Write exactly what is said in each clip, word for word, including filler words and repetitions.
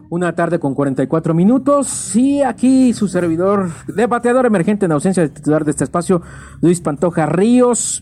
Una tarde con cuarenta y cuatro minutos y aquí su servidor, debateador emergente en ausencia del titular de este espacio, Luis Pantoja Ríos,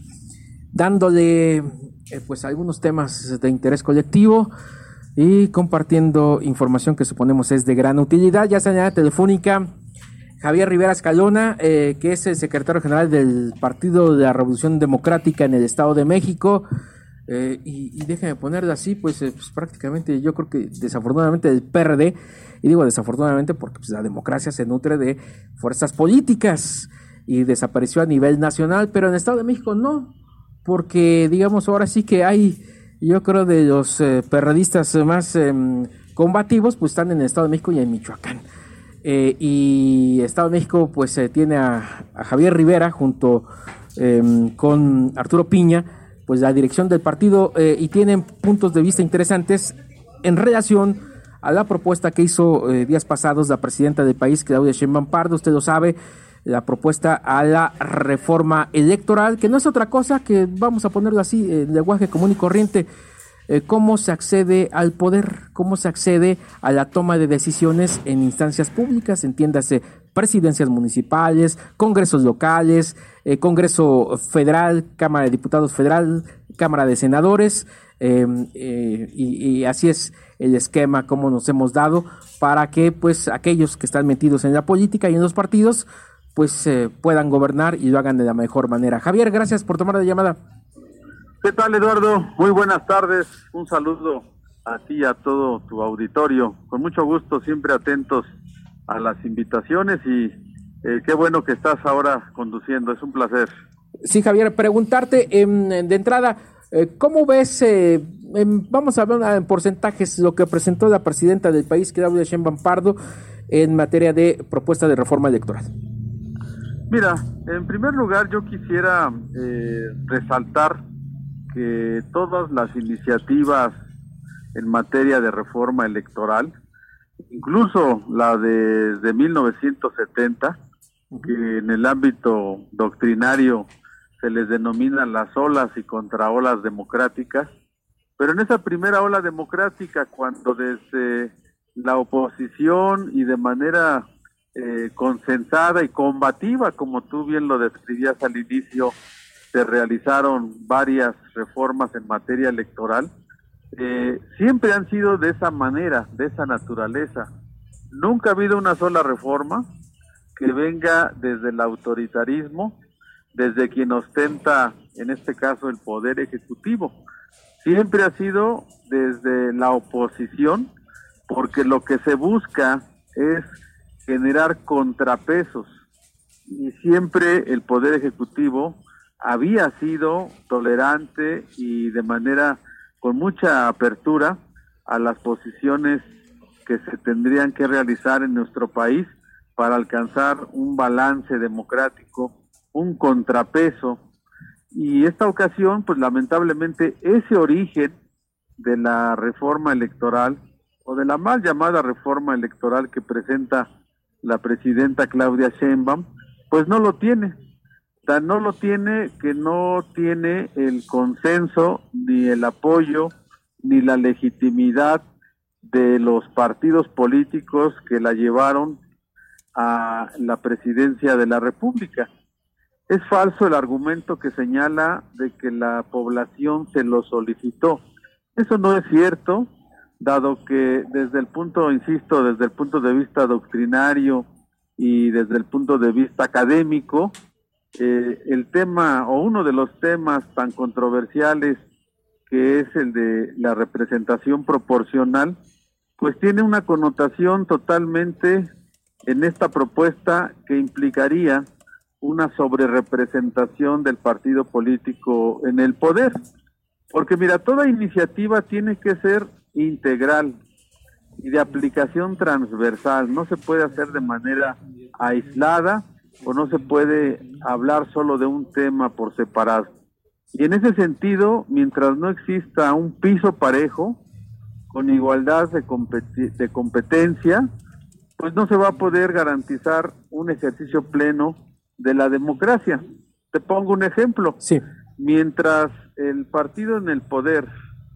dándole eh, pues algunos temas de interés colectivo y compartiendo información que suponemos es de gran utilidad. Ya está en la telefónica Javier Rivera Escalona, eh, que es el secretario general del Partido de la Revolución Democrática en el Estado de México. Eh, y, y déjame ponerlo así, pues, eh, pues prácticamente yo creo que desafortunadamente el P R D, y digo desafortunadamente porque pues, la democracia se nutre de fuerzas políticas y desapareció a nivel nacional, pero en el Estado de México no, porque digamos ahora sí que hay, yo creo de los eh, perredistas más eh, combativos, pues están en el Estado de México y en Michoacán. Eh, y Estado de México pues eh, tiene a, a Javier Rivera junto eh, con Arturo Piña, pues la dirección del partido, eh, y tienen puntos de vista interesantes en relación a la propuesta que hizo eh, días pasados la presidenta del país, Claudia Sheinbaum Pardo. Usted lo sabe, la propuesta a la reforma electoral, que no es otra cosa que, vamos a ponerlo así, en lenguaje común y corriente, eh, cómo se accede al poder, cómo se accede a la toma de decisiones en instancias públicas, entiéndase, presidencias municipales, congresos locales, eh, Congreso Federal, Cámara de Diputados Federal, Cámara de Senadores, eh, eh, y, y así es el esquema como nos hemos dado para que pues aquellos que están metidos en la política y en los partidos pues eh, puedan gobernar y lo hagan de la mejor manera. Javier, gracias por tomar la llamada. ¿Qué tal, Eduardo? Muy buenas tardes, un saludo a ti y a todo tu auditorio, con mucho gusto, siempre atentos a las invitaciones y eh, qué bueno que estás ahora conduciendo, es un placer. Sí, Javier, preguntarte eh, de entrada, eh, ¿cómo ves, eh, en, vamos a hablar en porcentajes, lo que presentó la presidenta del país, Claudia Sheinbaum Pardo, en materia de propuesta de reforma electoral? Mira, en primer lugar yo quisiera eh, resaltar que todas las iniciativas en materia de reforma electoral, incluso la de, de mil novecientos setenta, que en el ámbito doctrinario se les denomina las olas y contraolas democráticas, pero en esa primera ola democrática, cuando desde la oposición y de manera eh, consensada y combativa, como tú bien lo describías al inicio, se realizaron varias reformas en materia electoral, eh, siempre han sido de esa manera, de esa naturaleza. Nunca ha habido una sola reforma que venga desde el autoritarismo, desde quien ostenta, en este caso, el poder ejecutivo. Siempre ha sido desde la oposición, porque lo que se busca es generar contrapesos, y siempre el poder ejecutivo había sido tolerante y de manera con mucha apertura a las posiciones que se tendrían que realizar en nuestro país para alcanzar un balance democrático, un contrapeso. Y esta ocasión, pues lamentablemente, ese origen de la reforma electoral, o de la mal llamada reforma electoral que presenta la presidenta Claudia Sheinbaum, pues no lo tiene. Tan no lo tiene que no tiene el consenso, ni el apoyo, ni la legitimidad de los partidos políticos que la llevaron a la presidencia de la República. Es falso el argumento que señala de que la población se lo solicitó. Eso no es cierto, dado que desde el punto, insisto, desde el punto de vista doctrinario y desde el punto de vista académico, eh, el tema o uno de los temas tan controversiales que es el de la representación proporcional, pues tiene una connotación totalmente en esta propuesta que implicaría una sobrerepresentación del partido político en el poder. Porque mira, toda iniciativa tiene que ser integral y de aplicación transversal, no se puede hacer de manera aislada o no se puede hablar solo de un tema por separado. Y en ese sentido, mientras no exista un piso parejo, con igualdad de, competi- de competencia, pues no se va a poder garantizar un ejercicio pleno de la democracia. Te pongo un ejemplo. Sí. Mientras el partido en el poder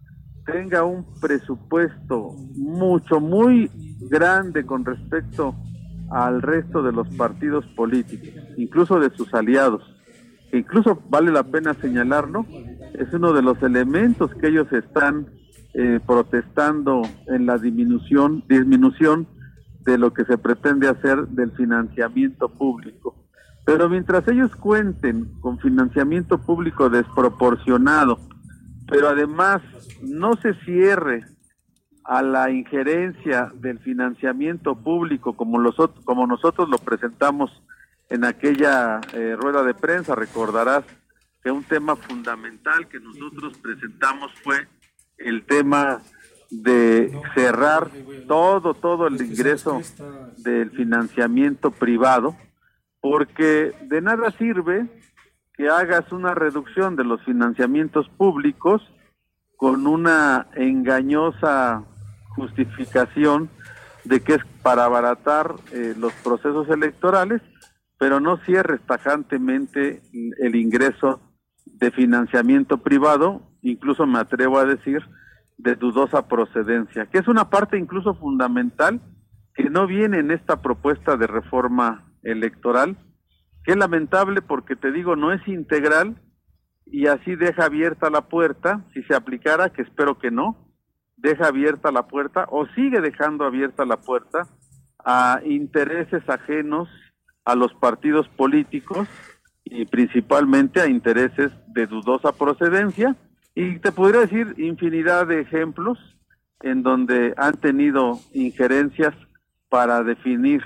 tenga un presupuesto mucho, muy grande con respecto al resto de los partidos políticos, incluso de sus aliados, que incluso vale la pena señalarlo, es uno de los elementos que ellos están eh, protestando en la disminución, disminución de lo que se pretende hacer del financiamiento público. Pero mientras ellos cuenten con financiamiento público desproporcionado, pero además no se cierre a la injerencia del financiamiento público como, los, como nosotros lo presentamos en aquella eh, rueda de prensa, recordarás que un tema fundamental que nosotros presentamos fue el tema de cerrar todo, todo el ingreso del financiamiento privado, porque de nada sirve que hagas una reducción de los financiamientos públicos con una engañosa justificación de que es para abaratar eh, los procesos electorales, pero no cierres tajantemente el ingreso de financiamiento privado, incluso me atrevo a decir, de dudosa procedencia, que es una parte incluso fundamental que no viene en esta propuesta de reforma electoral, que es lamentable porque, te digo, no es integral y así deja abierta la puerta, si se aplicara, que espero que no, deja abierta la puerta o sigue dejando abierta la puerta a intereses ajenos a los partidos políticos y principalmente a intereses de dudosa procedencia, y te podría decir infinidad de ejemplos en donde han tenido injerencias para definir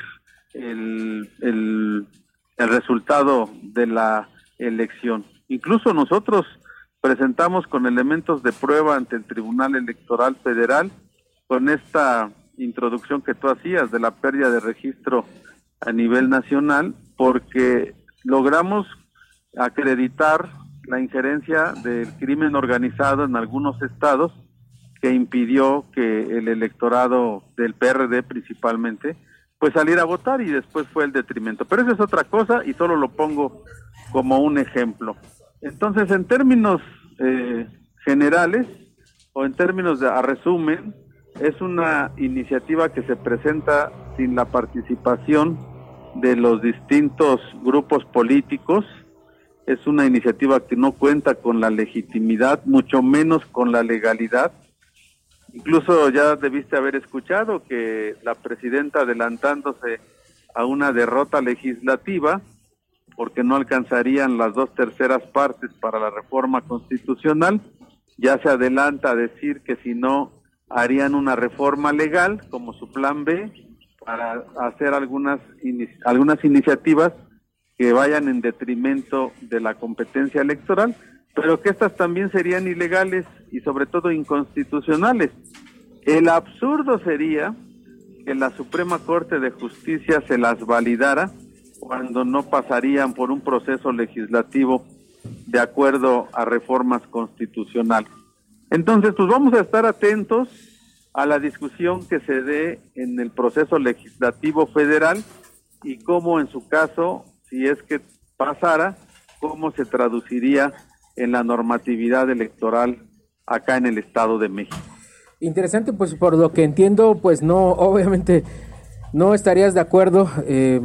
el, el, el resultado de la elección. Incluso nosotros presentamos con elementos de prueba ante el Tribunal Electoral Federal con esta introducción que tú hacías de la pérdida de registro a nivel nacional, porque logramos acreditar la injerencia del crimen organizado en algunos estados que impidió que el electorado del P R D principalmente pues saliera a votar, y después fue el detrimento. Pero eso es otra cosa y solo lo pongo como un ejemplo. Entonces, en términos eh, generales o en términos de a resumen, es una iniciativa que se presenta sin la participación de los distintos grupos políticos. Es una iniciativa que no cuenta con la legitimidad, mucho menos con la legalidad. Incluso ya debiste haber escuchado que la presidenta, adelantándose a una derrota legislativa, porque no alcanzarían las dos terceras partes para la reforma constitucional, ya se adelanta a decir que si no harían una reforma legal como su plan B para hacer algunas algunas iniciativas que vayan en detrimento de la competencia electoral, pero que estas también serían ilegales y sobre todo inconstitucionales. El absurdo sería que la Suprema Corte de Justicia se las validara cuando no pasarían por un proceso legislativo de acuerdo a reformas constitucionales. Entonces, pues vamos a estar atentos a la discusión que se dé en el proceso legislativo federal y cómo, en su caso, si es que pasara, cómo se traduciría en la normatividad electoral acá en el Estado de México. Interesante, pues por lo que entiendo, pues no, obviamente no estarías de acuerdo eh,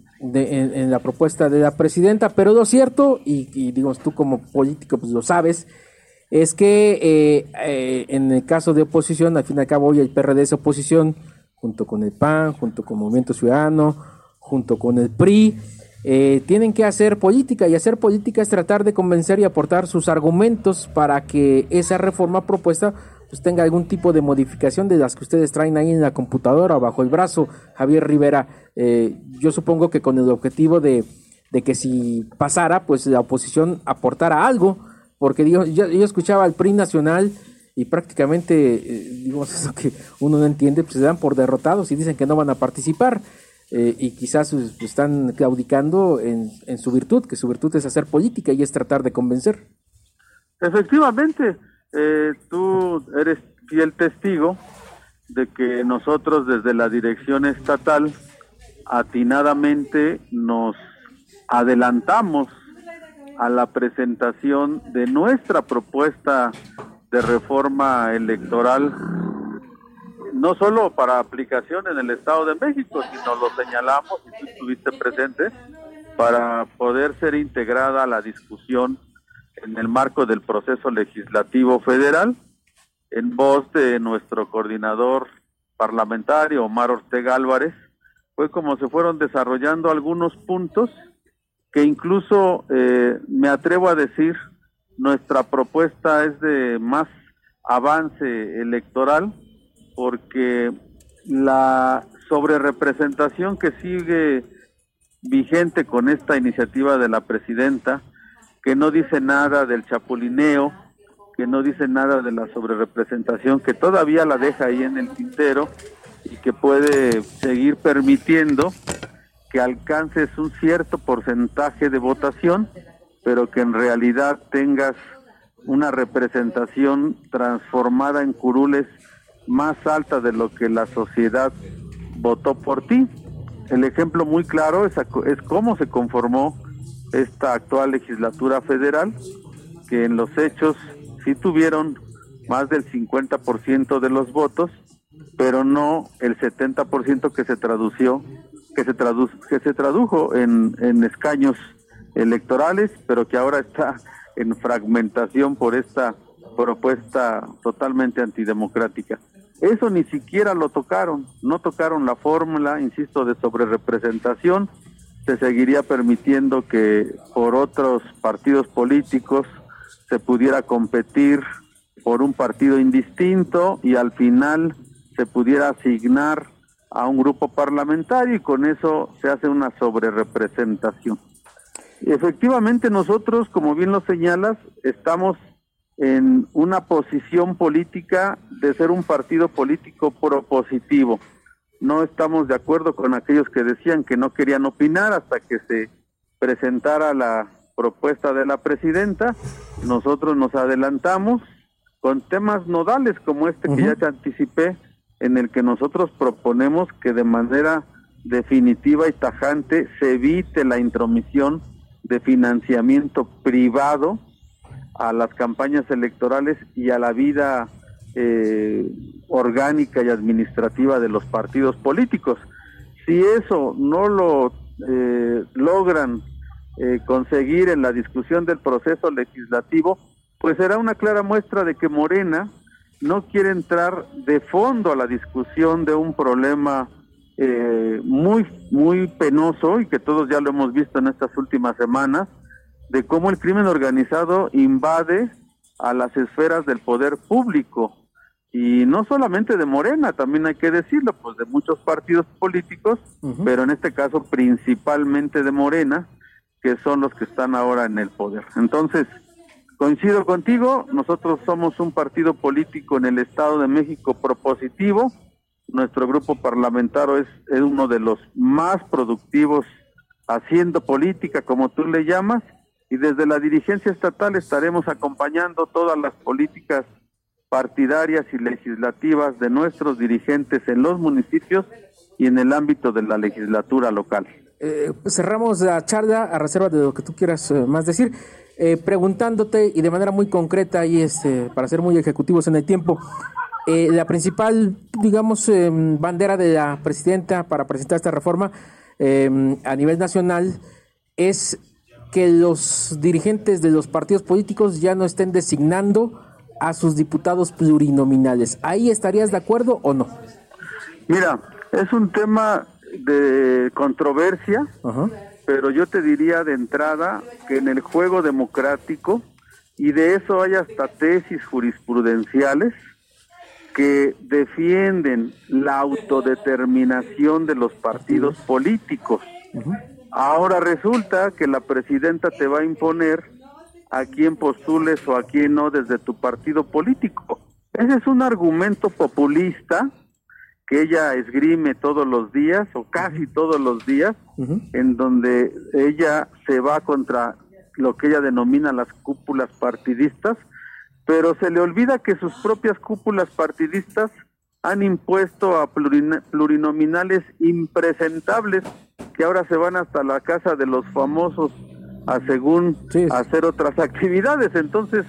de, en, en la propuesta de la presidenta, pero lo cierto, y, y digo, tú como político pues lo sabes, es que eh, eh, en el caso de oposición, al fin y al cabo hoy el P R D es oposición, junto con el P A N, junto con Movimiento Ciudadano, junto con el P R I, eh, tienen que hacer política, y hacer política es tratar de convencer y aportar sus argumentos para que esa reforma propuesta pues tenga algún tipo de modificación de las que ustedes traen ahí en la computadora o bajo el brazo. Javier Rivera, eh, yo supongo que con el objetivo de, de que si pasara, pues la oposición aportara algo, porque digo, yo, yo escuchaba al P R I nacional y prácticamente, eh, digamos, eso que uno no entiende, pues se dan por derrotados y dicen que no van a participar, eh, y quizás pues, están claudicando en, en su virtud, que su virtud es hacer política y es tratar de convencer. Efectivamente, eh, tú eres fiel testigo de que nosotros desde la dirección estatal atinadamente nos adelantamos a la presentación de nuestra propuesta de reforma electoral, no solo para aplicación en el Estado de México, sino lo señalamos, y tú estuviste presente, para poder ser integrada a la discusión en el marco del proceso legislativo federal, en voz de nuestro coordinador parlamentario, Omar Ortega Álvarez. Fue como se fueron desarrollando algunos puntos que incluso, eh, me atrevo a decir, nuestra propuesta es de más avance electoral, porque la sobrerepresentación que sigue vigente con esta iniciativa de la presidenta, que no dice nada del chapulineo, que no dice nada de la sobrerepresentación, que todavía la deja ahí en el tintero y que puede seguir permitiendo que alcances un cierto porcentaje de votación, pero que en realidad tengas una representación transformada en curules más alta de lo que la sociedad votó por ti. El ejemplo muy claro es, es cómo se conformó esta actual legislatura federal, que en los hechos sí tuvieron más del cincuenta por ciento de los votos, pero no el setenta por ciento que se tradució, que se tradu que se tradujo en, en escaños electorales, pero que ahora está en fragmentación por esta propuesta totalmente antidemocrática. Eso ni siquiera lo tocaron, no tocaron la fórmula, insisto, de sobrerepresentación. Se seguiría permitiendo que por otros partidos políticos se pudiera competir por un partido indistinto y al final se pudiera asignar a un grupo parlamentario, y con eso se hace una sobrerepresentación. Efectivamente, nosotros, como bien lo señalas, estamos en una posición política de ser un partido político propositivo. No estamos de acuerdo con aquellos que decían que no querían opinar hasta que se presentara la propuesta de la presidenta. Nosotros nos adelantamos con temas nodales como este, uh-huh, que ya te anticipé, en el que nosotros proponemos que de manera definitiva y tajante se evite la intromisión de financiamiento privado a las campañas electorales y a la vida eh, orgánica y administrativa de los partidos políticos. Si eso no lo eh, logran eh, conseguir en la discusión del proceso legislativo, pues será una clara muestra de que Morena no quiere entrar de fondo a la discusión de un problema eh, muy, muy penoso, y que todos ya lo hemos visto en estas últimas semanas, de cómo el crimen organizado invade a las esferas del poder público, y no solamente de Morena, también hay que decirlo, pues de muchos partidos políticos, uh-huh, pero en este caso principalmente de Morena, que son los que están ahora en el poder. Entonces, coincido contigo, nosotros somos un partido político en el Estado de México propositivo. Nuestro grupo parlamentario es, es uno de los más productivos haciendo política, como tú le llamas, y desde la dirigencia estatal estaremos acompañando todas las políticas partidarias y legislativas de nuestros dirigentes en los municipios y en el ámbito de la legislatura local. Eh, cerramos la charla a reserva de lo que tú quieras eh, más decir, eh, preguntándote, y de manera muy concreta y este, para ser muy ejecutivos en el tiempo, eh, la principal, digamos, eh, bandera de la presidenta para presentar esta reforma eh, a nivel nacional es que los dirigentes de los partidos políticos ya no estén designando a sus diputados plurinominales. ¿Ahí estarías de acuerdo o no? Mira, es un tema de controversia, uh-huh, pero yo te diría de entrada que en el juego democrático, y de eso hay hasta tesis jurisprudenciales que defienden la autodeterminación de los partidos políticos. Uh-huh. Ahora resulta que la presidenta te va a imponer a quién postules o a quién no desde tu partido político. Ese es un argumento populista que ella esgrime todos los días, o casi todos los días, uh-huh, en donde ella se va contra lo que ella denomina las cúpulas partidistas, pero se le olvida que sus propias cúpulas partidistas han impuesto a plurin- plurinominales impresentables, que ahora se van hasta la casa de los famosos a según sí, hacer otras actividades. Entonces,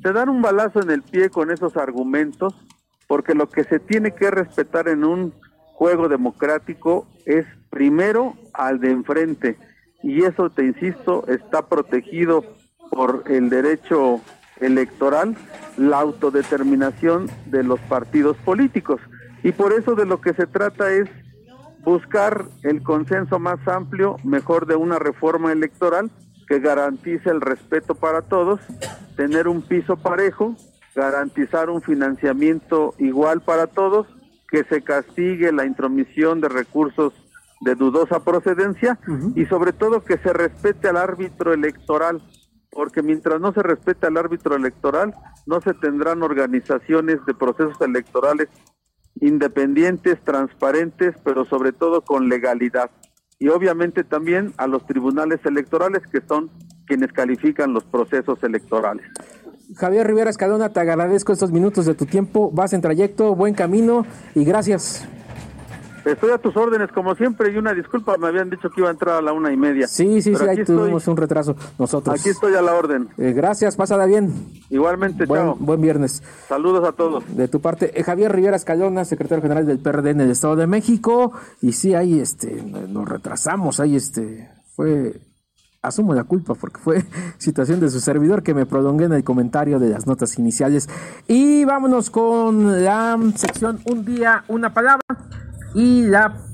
se dan un balazo en el pie con esos argumentos, porque lo que se tiene que respetar en un juego democrático es primero al de enfrente, y eso, te insisto, está protegido por el derecho electoral, la autodeterminación de los partidos políticos, y por eso de lo que se trata es buscar el consenso más amplio, mejor, de una reforma electoral que garantice el respeto para todos, tener un piso parejo, garantizar un financiamiento igual para todos, que se castigue la intromisión de recursos de dudosa procedencia, uh-huh. y sobre todo que se respete al árbitro electoral, porque mientras no se respete al árbitro electoral, no se tendrán organizaciones de procesos electorales independientes, transparentes, pero sobre todo con legalidad. Y obviamente también a los tribunales electorales, que son quienes califican los procesos electorales. Javier Rivera Escalona, te agradezco estos minutos de tu tiempo, vas en trayecto, buen camino y gracias. Estoy a tus órdenes, como siempre, y una disculpa, me habían dicho que iba a entrar a la una y media. Sí, sí, sí, ahí tuvimos estoy, un retraso nosotros. Aquí estoy a la orden. Eh, gracias, pásala bien. Igualmente, buen, chao. Buen viernes. Saludos a todos. De tu parte, eh, Javier Rivera Escalona, secretario general del P R D en el Estado de México, y sí, ahí este, nos retrasamos, ahí este, fue... Asumo la culpa porque fue situación de su servidor que me prolongué en el comentario de las notas iniciales. Y vámonos con la sección Un Día, Una Palabra. Y la